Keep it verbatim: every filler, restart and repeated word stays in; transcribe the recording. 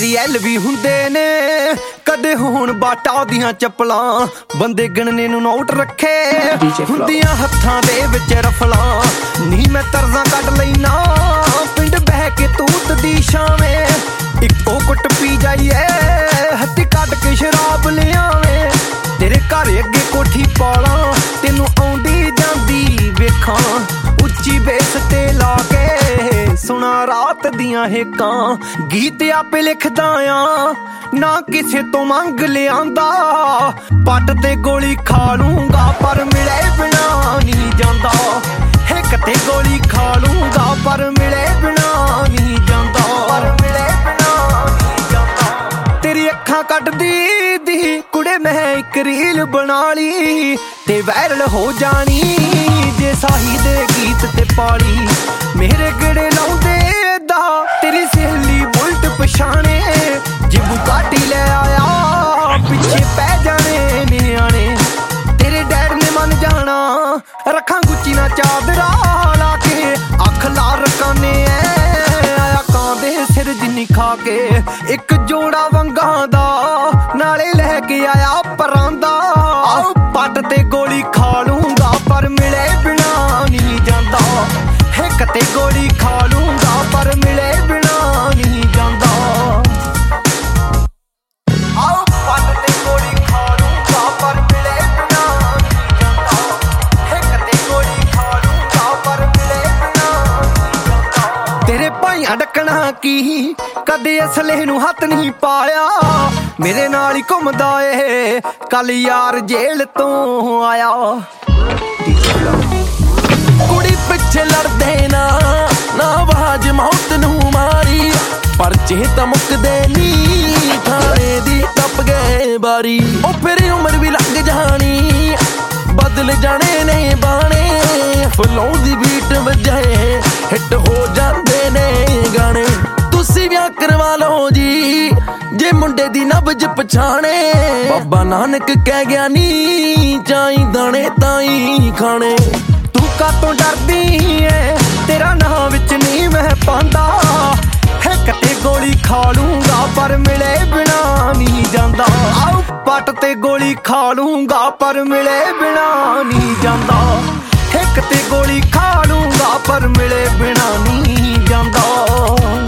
ਤੇਰੀ ਐਲ ਵੀ ਹੁੰਦੇ ਨੇ ਕਦੇ ਹੋਣ ਬਾਟਾ ਦੀਆਂ ਚੱਪਲਾਂ ਬੰਦੇ ਗਿਣਨੇ ਨੂੰ ਨੋਟ ਰੱਖੇ ਹੁੰਦੀਆਂ ਹੱਥਾਂ ਦੇ ਵਿੱਚ ਰਫਲਾਂ ਨੀ ਮੈਂ ਤਰਜ਼ਾਂ ਕੱਢ ਲੈਣਾ ਪਿੰਡ ਬਹਿ ਕੇ ਤੂਤ ਦੀ ਛਾਵੇਂ ਇੱਕੋ ਕੁੱਟ ਪੀ ਜਾਈਏ ਹੱਥੀ ਕੱਢ ਕੇ ਸ਼ਰਾਬ ਲਿਆਵੇਂ ਤੇਰੇ ਘਰ ਅੱਗੇ ਕੋਠੀ ਪਾਲਾਂ ਤੈਨੂੰ ਆਉਂਦੀ ਜਾਂਦੀ ਵੇਖਾਂ ਉੱਚੀ ਬੇਸ ਤੇ ਲਾ ਕੇ ਸੁਣਾ ਰਾਤ ਦੀਆਂ ਹੇਕਾਂ ਗੀਤ ਆਪੇ ਲਿਖਦਾ ਆ ਨਾ ਕਿਸੇ ਤੋਂ ਮੰਗ ਲਿਆਂਦਾ ਪੱਟ ਤੇ ਗੋਲੀ ਖਾ ਲੂੰਗਾ ਪਰ ਮਿਲੇ ਬਿਨਾ ਨਹੀਂ ਜਾਂਦਾ ਹਿੱਕ ਤੇ ਗੋਲੀ ਖਾ ਲੂੰਗਾ ਪਰ ਮਿਲੇ ਬਿਨਾ ਨਹੀਂ ਜਾਂਦਾ ਪਰ ਮਿਲੇ ਬਿਨਾ ਨਹੀਂ ਜਾਂਦਾ ਤੇਰੀ ਅੱਖਾਂ ਕੱਢਦੀ ਦੀ ਕੁੜੇ ਮੈਂ ਇੱਕ ਰੀਲ ਬਣਾ ਲਈ ਤੇ ਵਾਇਰਲ ਹੋ ਜਾਣੀ ਜੇ ਸਾਹੀ ਦੇ ਗੀਤ ਤੇ ਪਾਲੀ ਮੇਰੇ ਗੜੇ ਲਾਉਂਦੇ ਦਾ ਤੇਰੀ ਸਹੇਲੀ ਬੁਲਟ ਪਛਾਣੇ ਜੇ ਬੁਗਾਟੀ ਲੈ ਆਇਆ ਪਿੱਛੇ ਪੈ ਜਾਣੇ ਨਿਆਣੇ ਤੇਰੇ ਡੈਡ ਨੇ ਮੰਨ ਜਾਣਾ ਰੱਖਾਂ ਗੁੱਚੀ ਨਾ ਚਾਦਰਾ ਲਾ ਕੇ ਅੱਖ ਲਾ ਰਕਾਨੇ ਐ ਆਇਆ ਕਾਂ ਦੇ ਸਿਰ ਜਿੰਨੀ ਖਾ ਕੇ ਇੱਕ ਜੋੜਾ ਵੰਗਾਂ ਦਾ ਨਾਲੇ ਲੈ ਕੇ ਆਇਆ ਪਰਾਂਦਾ ਆਹ ਪੱਟ ਤੇ ਗੋਲੀ ਖਾ ਲੂੰਗਾ ਪਰ ਮਿਲੇ ਬਿਨਾ ਨਹੀਂ ਜਾਂਦਾ ਹਿੱਕ ਤੇ ਗੋਲੀ ਖਾ ਲੂੰਗਾ ਪਰ ਮਿਲੇ ਬਿਨਾ ਨਹੀਂ ਜਾਂਦਾ ਆਹ ਪੱਟ ਤੇ ਗੋਲੀ ਖਾ ਲੂੰਗਾ ਪਰ ਮਿਲੇ ਬਿਨਾ ਨਹੀਂ ਜਾਂਦਾ ਹਿੱਕ ਤੇ ਗੋਲੀ ਖਾ ਲੂੰਗਾ ਪਰ ਮਿਲੇ ਬਿਨਾ ਨਹੀਂ ਜਾਂਦਾ ਤੇਰੇ ਭਾਈਆਂ ਡੱਕਣਾ ਕੀ ਕਦੇ ਅਸਲੇ ਨੂੰ ਹੱਥ ਨਹੀਂ ਪਾਇਆ ਮੇਰੇ ਨਾਲ ਹੀ ਘੁੰਮਦਾ ਏ ਕੱਲ ਯਾਰ ਜੇਲ੍ਹ ਤੋਂ ਆਇਆ ਕੁੜੀ ਪਿੱਛੇ ਲੜਦੇ ਨਾ ਨਾ ਆਵਾਜ਼ ਮੌਤ ਨੂੰ ਮਾਰੀ ਪਰਚੇ ਤਾਂ ਮੁੱਕਦੇ ਨੀ ਥਾਣੇ ਦੀ ਟੱਪ ਗਏ ਬਾਰੀ ਉਹ ਫਿਰ ਉਮਰ ਵੀ ਲੰਘ ਜਾਣੀ ਬਦਲ ਜਾਣੇ ਨੇ ਬਾਣੇ ਫਲੋਂ ਦੀ ਬੀਟ ਵਜਾਏ ਹਿੱਟ ਹੋ ਜਾਂਦੇ ਨੇ ਗਾਣੇ ਤੁਸੀਂ ਵਿਆਹ ਕਰਵਾ ਲਓ ਜੀ ਜੇ ਮੁੰਡੇ ਦੀ ਨਬਜ ਪਛਾਣੇ ਬਾਬਾ ਨਾਨਕ ਕਹਿ ਗਿਆ ਨੀ ਚਾਈ ਦਾਣੇ ਤਾਈ ਖਾਣੇ ਤੂੰ ਕਾਤੋਂ ਡਰਦੀ ਏ ਤੇਰਾ ਨਾਂ ਵਿੱਚ ਨਹੀਂ ਮੈਂ ਪਾਂਦਾ ਹਿੱਕ ਤੇ ਗੋਲੀ ਖਾ ਲੂੰਗਾ ਪਰ ਮਿਲੇ ਬਿਨਾ ਨਹੀਂ ਜਾਂਦਾ ਆਹ ਪੱਟ ਤੇ ਗੋਲੀ ਖਾ ਲੂੰਗਾ ਪਰ ਮਿਲੇ ਬਿਨਾ ਨਹੀਂ ਜਾਂਦਾ ਹਿੱਕ ਤੇ ਗੋਲੀ ਖਾ ਲੂੰਗਾ ਪਰ ਮਿਲੇ ਬਿਨਾ ਨਹੀਂ ਜਾਂਦਾ